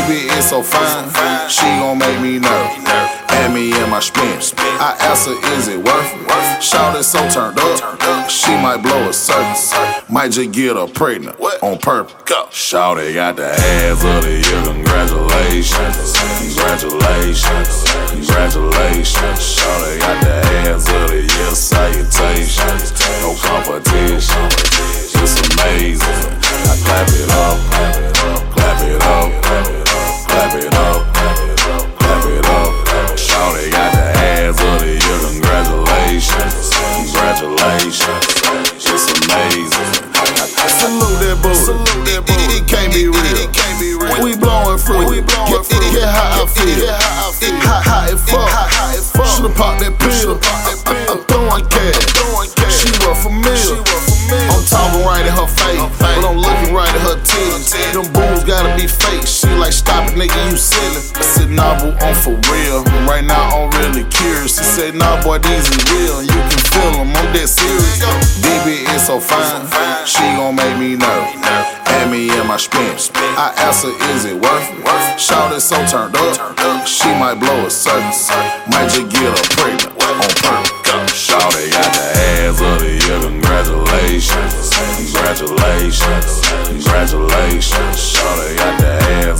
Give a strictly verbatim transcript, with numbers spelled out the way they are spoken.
B B is so fine, she gon' make me nervous. Add me in my spin. I ask her, is it worth it? Shawty so turned up, she might blow a circus. Might just get her pregnant on purpose. Shawty got the ass of the year, congratulations. Congratulations, congratulations. Shawty got the ass of the year, salutations. No competition, it's amazing. I clap it up, clap it up, clap it up, clap it up, clap it up. Shawty got the ass of the year, congratulations, congratulations. It's amazing. Salute that booty, it, it, it can't be real. We blowing fruit, get, get how I feel. It hot, hot and fuck. Should've popped that pill. I'm throwing cash, she worth a meal. I'm talking right in her face, but I'm looking right at her titties. Them boos gotta be fake. She like, stop it, nigga, you silly. I said, nah, boo, I'm for real. Right now, I'm really curious. She said, nah, boy, these is real. You can feel them, I'm dead serious. B B is so fine, she gon' make me nervous. Add me in my spin. I ask her, is it worth it? Shawty so turned up, she might blow a circus. Might just get her pregnant on purpose. Shawty got the ass of the year, congratulations. Congratulations, congratulations. Shawty got the ass